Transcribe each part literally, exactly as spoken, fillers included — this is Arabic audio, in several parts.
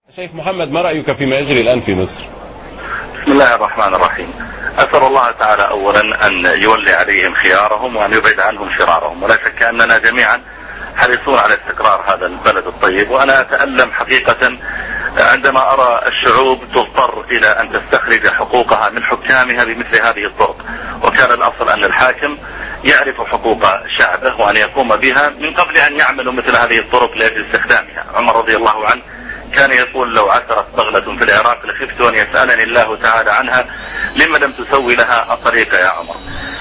شيخ محمد، ما رأيك فيما يجري الآن في مصر؟ بسم الله الرحمن الرحيم. أسأل الله تعالى أولا أن يولي عليهم خيارهم وأن يبعد عنهم شرارهم، ولا شك أننا جميعا حريصون على استقرار هذا البلد الطيب. وأنا أتألم حقيقة عندما أرى الشعوب تضطر إلى أن تستخرج حقوقها من حكامها بمثل هذه الطرق، وكان الأصل أن الحاكم يعرف حقوق شعبه وأن يقوم بها من قبل أن يعملوا مثل هذه الطرق لأجل استخدامها. عمر رضي الله عنه كان يقول: لو عثرت بغلة في العراق لخفت أن يسألني الله تعالى عنها لما لم تسوي لها الطريق يا عمر.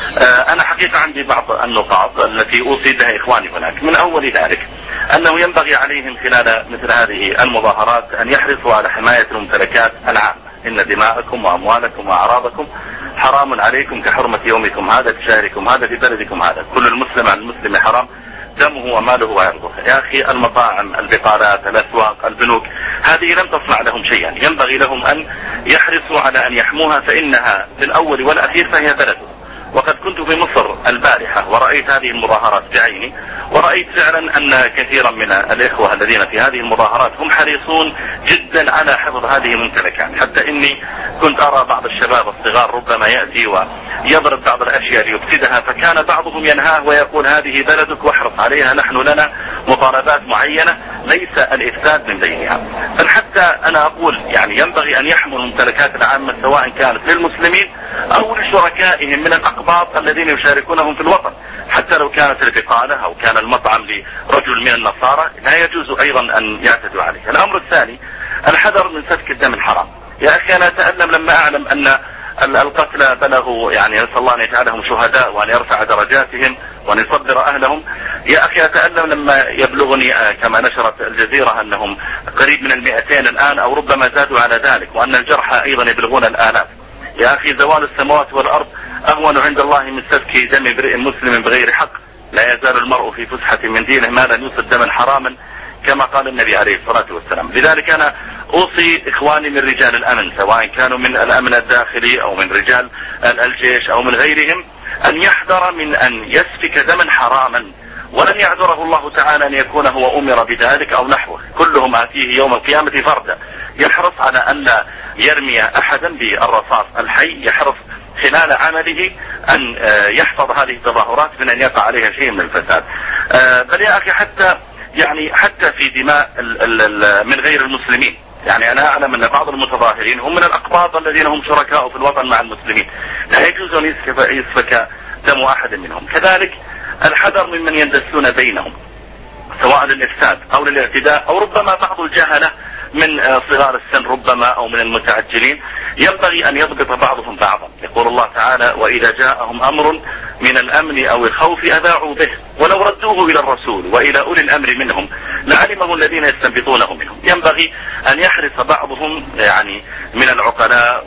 أنا حقيقة عندي بعض النقاط التي أوصي بها إخواني هناك. من أول ذلك أنه ينبغي عليهم خلال مثل هذه المظاهرات أن يحرصوا على حماية الممتلكات العامة. إن دماءكم وأموالكم وأعراضكم حرام عليكم كحرمة يومكم هذا في شهركم هذا في بلدكم هذا. كل المسلم على المسلم حرام دمه وماله وعرضه. يا أخي، المطاعم، البقالات، الأسواق، البنوك، هذه لم تصنع لهم شيئا. ينبغي لهم أن يحرصوا على أن يحموها، فإنها في الأول والأخير فهي بلده. وقد كنت في مصر البارحة ورأيت هذه المظاهرات بعيني، ورأيت فعلا أن كثيرا من الإخوة الذين في هذه المظاهرات هم حريصون جدا على حفظ هذه الممتلكات، حتى إني كنت أرى بعض الشباب الصغار ربما يأتي ويضرب بعض الأشياء ليفسدها، فكان بعضهم ينهاه ويقول: هذه بلدك واحرص عليها، نحن لنا مطالبات معينة ليس الإفساد من بينها. بل حتى أنا أقول يعني ينبغي أن يحموا الممتلكات العامة سواء كانت للمسلمين أو لشركائهم من الأقباط الذين يشاركونهم في الوطن، حتى لو كانت البقالة أو كان المطعم لرجل من النصارى لا يجوز أيضا أن يعتدوا عليه. الأمر الثاني الحذر من سفك الدم الحرام. يا أخي، أنا أتألم لما أعلم أن القتلى بلغوا، يعني نسأل الله أن يجعلهم شهداء وأن يرفع درجاتهم وأن يصبر أهلهم. يا أخي، أتألم لما يبلغني كما نشرت الجزيرة أنهم قريب من المئتين الآن أو ربما زادوا على ذلك، وأن الجرحى أيضا يبلغون الآلاف. يا أخي، زوال السماوات والأرض أهون عند الله من سفك دم امرئ مسلم بغير حق. لا يزال المرء في فسحة من دينه ما لم يصب دما حراما، كما قال النبي عليه الصلاة والسلام. لذلك أنا أوصي إخواني من رجال الأمن، سواء كانوا من الأمن الداخلي أو من رجال الجيش أو من غيرهم، أن يحذر من أن يسفك دما حراما، ولن يعذره الله تعالى أن يكون هو أمر بذلك أو نحوه. كلهم آتيه يوم القيامة فردا. يحرص على أن لا يرمي أحدا بالرصاص الحي، يحرص خلال عمله أن يحفظ هذه التظاهرات من أن يقع عليها شيء من الفساد. بل يا أخي، حتى يعني حتى في دماء من غير المسلمين، يعني أنا أعلم أن بعض المتظاهرين هم من الأقباط الذين هم شركاء في الوطن مع المسلمين، لا يجوز أن يسفك دم أحد منهم. كذلك الحذر ممن يندسون بينهم سواء للإفساد أو للاعتداء أو ربما بعض الجهلة من صغار السن ربما أو من المتعجلين. ينبغي أن يضبط بعضهم بعضا. يقول الله تعالى: وإذا جاءهم أمر من الأمن أو الخوف أذاعوا به ولو ردوه إلى الرسول وإلى أولي الأمر منهم لعلمه الذين يستنبطونه منهم. ينبغي أن يحرص بعضهم يعني من العقلاء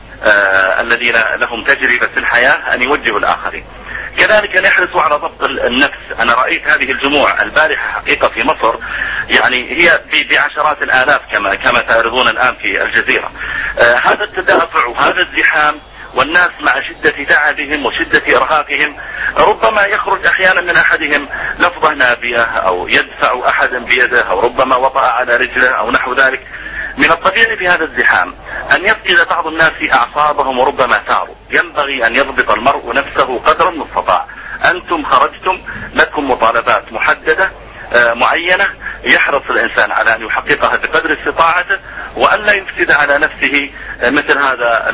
والذين لهم تجربة في الحياة أن يوجهوا الآخرين. كذلك أن يحرصوا على ضبط النفس. أنا رأيت هذه الجموع البارحة حقيقة في مصر، يعني هي بعشرات الآلاف كما كما تعرضون الآن في الجزيرة. آه هذا التدافع وهذا الزحام، والناس مع شدة تعبهم وشدة إرهاقهم، ربما يخرج أحيانا من أحدهم لفظة نابية أو يدفع أحدا بيده أو ربما وطأ على رجله أو نحو ذلك. من الطبيعي في هذا الزحام أن يفقد بعض الناس أعصابهم وربما ثاروا. ينبغي أن يضبط المرء نفسه قدر المستطاع. أنتم خرجتم، لكم مطالبات محددة معينة، يحرص الإنسان على أن يحققها بقدر استطاعته وأن لا يفسد على نفسه مثل هذا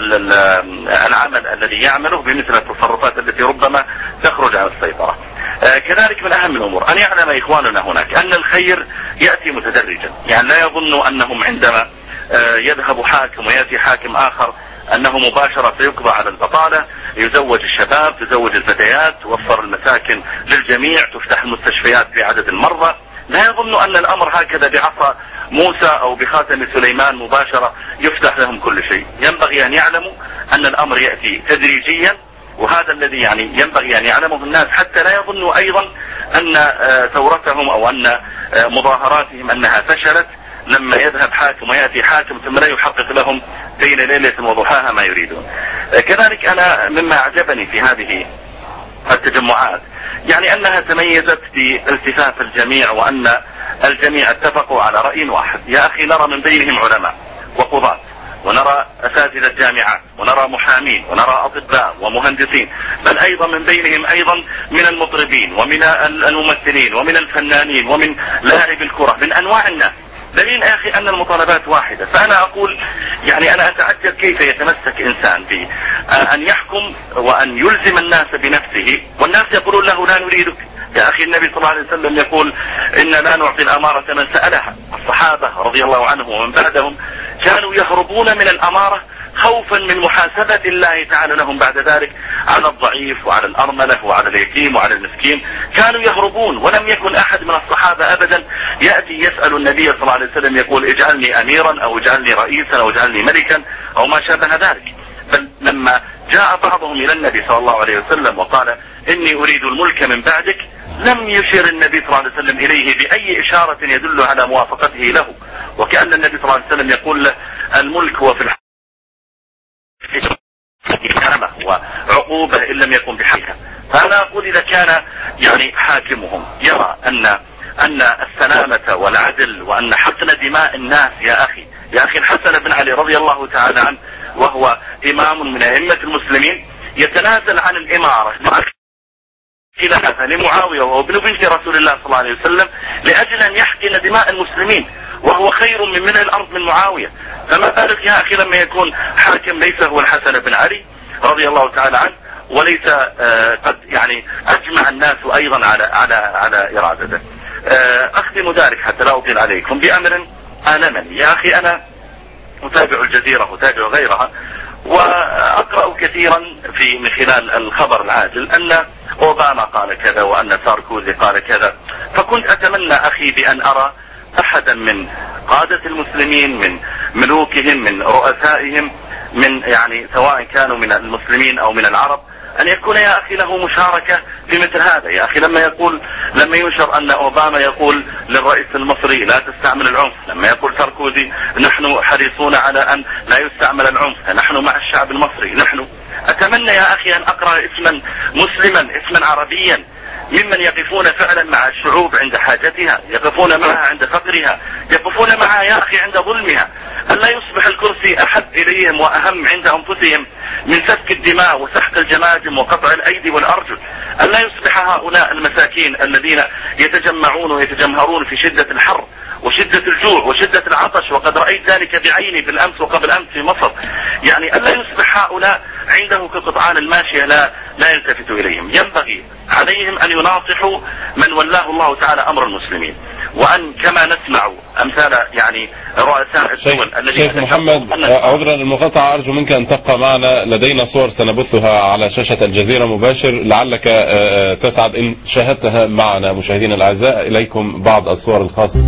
العمل الذي يعمله بمثل التصرفات التي ربما تخرج عن السيطرة. كذلك من أهم الأمور أن يعلم إخواننا هناك أن الخير يأتي متدرجا. يعني لا يظنوا أنهم عندما يذهب حاكم ويأتي حاكم آخر أنه مباشرة سيقضى على البطالة، يزوج الشباب، تزوج الفتيات، توفر المساكن للجميع، تفتح المستشفيات بعدد المرضى. لا يظن أن الأمر هكذا بعصا موسى أو بخاتم سليمان مباشرة يفتح لهم كل شيء. ينبغي أن يعلموا أن الأمر يأتي تدريجيا، وهذا الذي يعني ينبغي أن يعلمه الناس، حتى لا يظنوا أيضا أن ثورتهم أو أن مظاهراتهم أنها فشلت لما يذهب حاكم ويأتي حاكم ثم لا يحقق لهم بين ليلة وضحاها ما يريدون. كذلك أنا مما أعجبني في هذه التجمعات يعني أنها تميزت بالتفاف الجميع، وأن الجميع اتفقوا على رأي واحد. يا أخي نرى من بينهم علماء وقضاة، ونرى أساتذة جامعات، ونرى محامين، ونرى أطباء ومهندسين، بل أيضا من بينهم أيضا من المطربين ومن الممثلين ومن الفنانين ومن لاعب الكرة، من أنواع الناس. دليل يا أخي أن المطالبات واحدة. فأنا أقول يعني أنا أتعجب كيف يتمسك إنسان بأن يحكم وأن يلزم الناس بنفسه، والناس يقولون له لا نريدك. يا أخي النبي صلى الله عليه وسلم يقول إن لا نعطي الأمارة من سألها. الصحابة رضي الله عنهم ومن بعدهم كانوا يهربون من الأمارة خوفا من محاسبة الله تعالى لهم بعد ذلك على الضعيف وعلى الأرملة وعلى اليتيم وعلى المسكين. كانوا يهربون، ولم يكن أحد من الصحابة أبدا يأتي يسأل النبي صلى الله عليه وسلم يقول اجعلني أميرا أو اجعلني رئيسا أو اجعلني ملكا أو ما شابه ذلك. بل لما جاء بعضهم إلى النبي صلى الله عليه وسلم وقال إني أريد الملك من بعدك، لم يشير النبي صلى الله عليه وسلم إليه بأي إشارة يدل على موافقته له، وكأن النبي صلى الله عليه وسلم يقول له الملك هو في الحكم وعقوبة إن لم يكن بحقها. فأنا أقول إذا كان يعني حاكمهم يرى أن أن السلامة والعدل وأن حقن دماء الناس، يا أخي يا أخي الحسن بن علي رضي الله تعالى عنه وهو إمام من أئمة المسلمين يتنازل عن الإمارة خلافة لمعاوية وهو ابن بنت رسول الله صلى الله عليه وسلم لأجل أن يحقن دماء المسلمين، وهو خير من ملء الأرض من معاوية. فما بالك يا أخي لما يكون حاكم ليس هو الحسن بن علي رضي الله تعالى عنه، وليس آه قد يعني أجمع الناس أيضا على على على إرادته. آه أختم ذلك حتى لا أطيل عليكم بأمر آلمني. يا أخي أنا أتابع الجزيرة أتابع غيرها، وأقرأ كثيرا في من خلال الخبر العاجل أن أوباما قال كذا وأن ساركوزي قال كذا. فكنت أتمنى أخي بأن أرى أحدا من قادة المسلمين، من ملوكهم، من رؤسائهم، من يعني سواء كانوا من المسلمين أو من العرب، أن يكون يا أخي له مشاركة في مثل هذا. يا أخي لما يقول لما ينشر أن أوباما يقول للرئيس المصري لا تستعمل العنف، لما يقول ساركوزي نحن حريصون على أن لا يستعمل العنف، نحن مع الشعب المصري، نحن أتمنى يا أخي أن أقرأ اسما مسلما اسما عربيا ممن يقفون فعلا مع الشعوب عند حاجتها، يقفون معها عند فقرها، يقفون معها يا أخي عند ظلمها. ألا يصبح الكرسي أحب إليهم وأهم عند أنفسهم من سفك الدماء وسحق الجماجم وقطع الأيدي والأرجل. ألا يصبح هؤلاء المساكين الذين يتجمعون ويتجمهرون في شدة الحر وشدة الجوع وشدة العطش، وقد رأيت ذلك بعيني بالأمس وقبل أمس في مصر، يعني ألا يصبح هؤلاء عنده كقطعان الماشية لا لا يلتفت إليهم. ينبغي عليهم أن يناصحوا من ولاه الله تعالى أمر المسلمين، وأن كما نسمع أمثال يعني رؤساء الدول الذين شيخ محمد عذرا المقاطعة، أرجو منك أن تبقى معنا، لدينا صور سنبثها على شاشة الجزيرة مباشر، لعلك تسعد إن شاهدتها معنا. مشاهدينا الأعزاء إليكم بعض الصور الخاصة.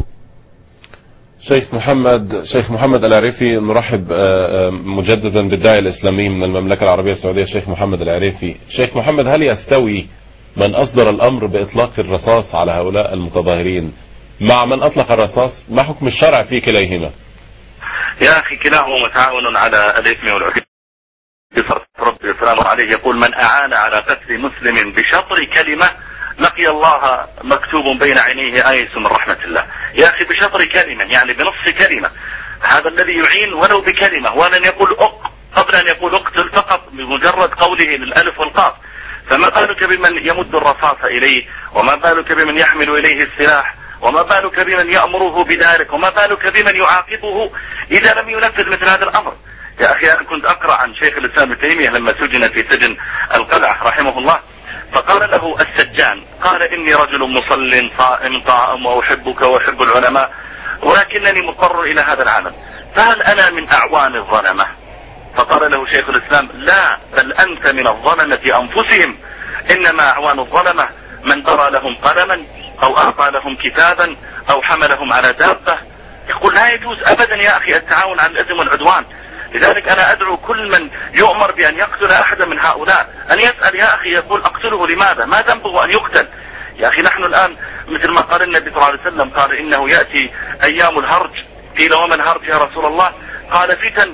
شيخ محمد شيخ محمد العريفي، نرحب مجددا بالداعية الإسلامي من المملكة العربية السعودية شيخ محمد العريفي. شيخ محمد، هل يستوي من أصدر الأمر بإطلاق الرصاص على هؤلاء المتظاهرين مع من أطلق الرصاص؟ ما حكم الشرع في كليهما؟ يا أخي كلاهما متعاون على الإثم والعدوان. ربي السلام عليه يقول من أعان على قتل مسلم بشطر كلمة لقي الله مكتوب بين عينيه آيس من رحمة الله. يا أخي بشطر كلمة يعني بنصف كلمة، هذا الذي يعين ولو بكلمة، ولن يقول أق قبل أن يقول اقتل فقط بمجرد قوله للألف والقاف. فما بالك بمن يمد الرصاص إليه، وما بالك بمن يحمل إليه السلاح، وما بالك بمن يأمره بذلك، وما بالك بمن يعاقبه إذا لم ينفذ مثل هذا الأمر. يا أخي أنا كنت أقرأ عن شيخ الإسلام ابن تيمية لما سجن في سجن القلعة رحمه الله، فقال له السجان قال إني رجل مصل صائم قائم وأحبك وأحب العلماء، ولكنني مضطر إلى هذا العمل، فهل أنا من أعوان الظلمة؟ فقال له شيخ الإسلام لا، بل أنت من الظلمة أنفسهم، إنما أعوان الظلمة من درى لهم قلما أو أعطى لهم كتابا أو حملهم على دابة. يقول لا يجوز أبدا يا أخي التعاون على الإثم والعدوان. لذلك أنا أدعو كل من يؤمر بأن يقتل أحدا من هؤلاء أن يسأل يا أخي، يقول أقتله لماذا؟ ما ذنبه أن يقتل؟ يا أخي نحن الآن مثل ما قال النبي صلى الله عليه وسلم، قال إنه يأتي أيام الهرج. قيل وما الهرج يا رسول الله؟ قال فتن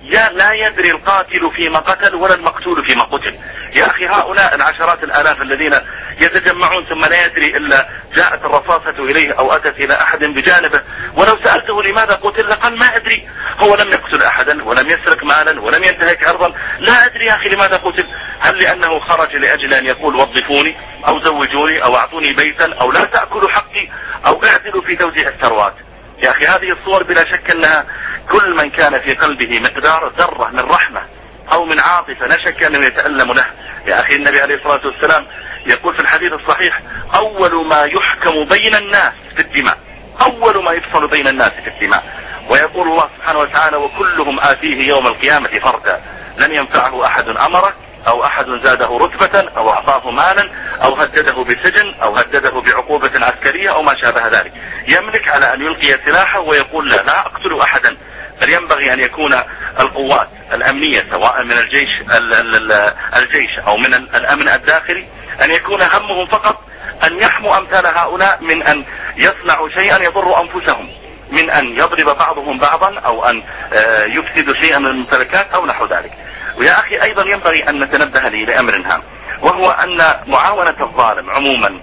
لا يدري القاتل فيما قتل ولا المقتول فيما قتل. يا أخي هؤلاء العشرات الآلاف الذين يتجمعون ثم لا يدري إلا جاءت الرصاصة إليه أو أتت إلى أحد بجانبه، ولو سألته لماذا قتل لقال ما أدري، هو لم يقتل أحدا ولم يسرق مالا ولم ينتهك عرضا، لا أدري يا أخي لماذا قتل. هل لأنه خرج لأجل أن يقول وظفوني أو زوجوني أو أعطوني بيتا أو لا تأكلوا حقي أو اعدلوا في توزيع الثروات؟ يا أخي هذه الصور بلا شك أنها كل من كان في قلبه مقدار ذرة من رحمة أو من عاطفة لا شك أنه يتألم له. يا أخي النبي عليه الصلاة والسلام يقول في الحديث الصحيح: أول ما يحكم بين الناس في الدماء، أول ما يفصل بين الناس في الدماء. ويقول الله سبحانه وتعالى: وكلهم آتيه يوم القيامة فردا، لن ينفعه أحد أمره أو أحد زاده رتبة أو أعطاه مالا أو هدده بسجن أو هدده بعقوبة عسكرية أو ما شابه ذلك. يملك على أن يلقي سلاحه ويقول: لا لا أقتل أحدا. بل ينبغي أن يكون القوات الأمنية سواء من الجيش الجيش أو من الأمن الداخلي أن يكون همهم فقط أن يحموا أمثال هؤلاء من أن يصنعوا شيئا يضر أنفسهم، من أن يضرب بعضهم بعضا أو أن يفسدوا شيئا من الممتلكات أو نحو ذلك. ويا أخي أيضا ينبغي أن نتنبه لي لأمر هام، وهو أن معاونة الظالم عموما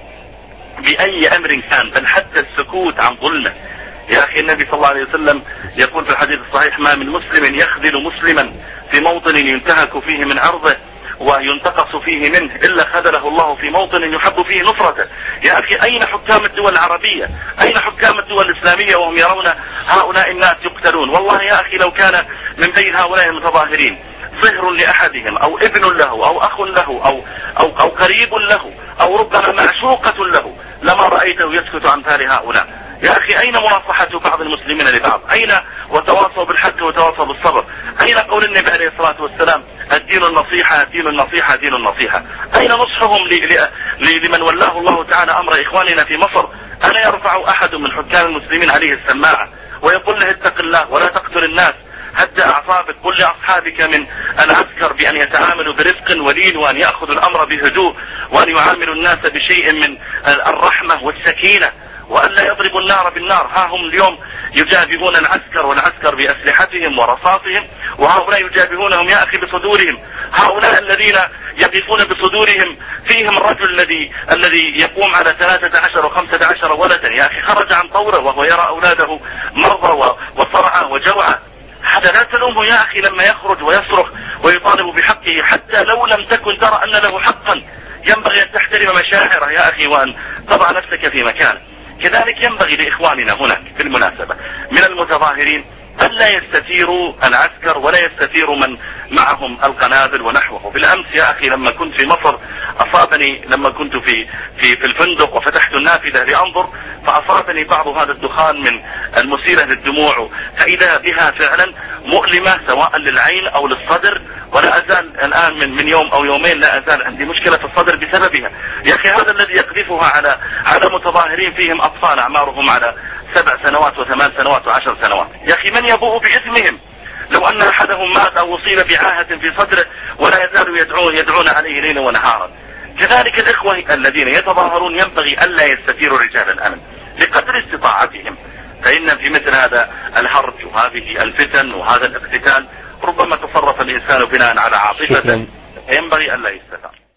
بأي أمر كان، بل حتى السكوت عن ظلمه. يا أخي النبي صلى الله عليه وسلم يقول في الحديث الصحيح: ما من مسلم يخذل مسلما في موطن ينتهك فيه من عرضه وينتقص فيه منه إلا خذله الله في موطن يحب فيه نصرته. يا أخي أين حكام الدول العربية؟ أين حكام الدول الإسلامية وهم يرون هؤلاء الناس يقتلون؟ والله يا أخي لو كان من بين هؤلاء المتظاهرين صهر لأحدهم أو ابن له أو أخ له أو, أو, أو قريب له أو ربما معشوقة له لما رأيته يسكت عن مثال هؤلاء. يا أخي أين مناصحة بعض المسلمين لبعض؟ أين وتواصوا بالحق وتواصوا بالصبر؟ أين قول النبي عليه الصلاة والسلام: الدين النصيحة الدين النصيحة دين النصيحة؟ أين نصحهم لمن ولاه الله تعالى أمر إخواننا في مصر؟ ألا يرفع أحد من حكام المسلمين عليه السماعة ويقول له: اتق الله ولا تقتل الناس، هدأ أعصابك، قل لأصحابك من العسكر بأن يتعاملوا برفق ولين وأن يأخذوا الأمر بهدوء وأن يعاملوا الناس بشيء من الرحمة والسكينة وأن لا يضربوا النار بالنار. ها هم اليوم يجابهون العسكر والعسكر بأسلحتهم ورصاصهم، وهؤلاء يجابهونهم يا أخي بصدورهم. هؤلاء الذين يقفون بصدورهم فيهم الرجل الذي الذي يقوم على ثلاثة عشر وخمسة عشر ولدا، يا أخي خرج عن طوره وهو يرى أولاده مرضى وصرعى وجوعى. هذا لا تلومه يا أخي لما يخرج ويصرخ ويطالب بحقه، حتى لو لم تكن ترى أن له حقا. ينبغي أن تحترم مشاعره يا أخي وأن تضع نفسك في مكانه. كذلك ينبغي لإخواننا هناك بالمناسبة من المتظاهرين ألا يستثيروا العسكر ولا يستثيروا من معهم القنابل ونحوه. بالأمس يا أخي لما كنت في مصر أصابني، لما كنت في في في الفندق وفتحت النافذة لأنظر، فأصابني بعض هذا الدخان من المثيرة للدموع، فإذا بها فعلا مؤلمة سواء للعين أو للصدر، ولا أزال الآن من من يوم أو يومين لا أزال عندي مشكلة في الصدر بسببها. يا أخي هذا الذي يقذفها على على متظاهرين فيهم أطفال أعمارهم على سبع سنوات وثمان سنوات وعشر سنوات. يا أخي من يبوء بإثمهم؟ لو أن أحدهم مات أو أصيب بعاهة في صدره ولا يزالوا يدعون يدعون عليه ليلا ونهارا. كذلك الإخوة الذين يتظاهرون ينبغي ألا يستثيروا رجال الأمن بقدر استطاعتهم، فإن في مثل هذا الحرج وهذه الفتن وهذا الاقتتال ربما تصرف الإنسان بناء على عاطفته، فينبغي ألا يستثار.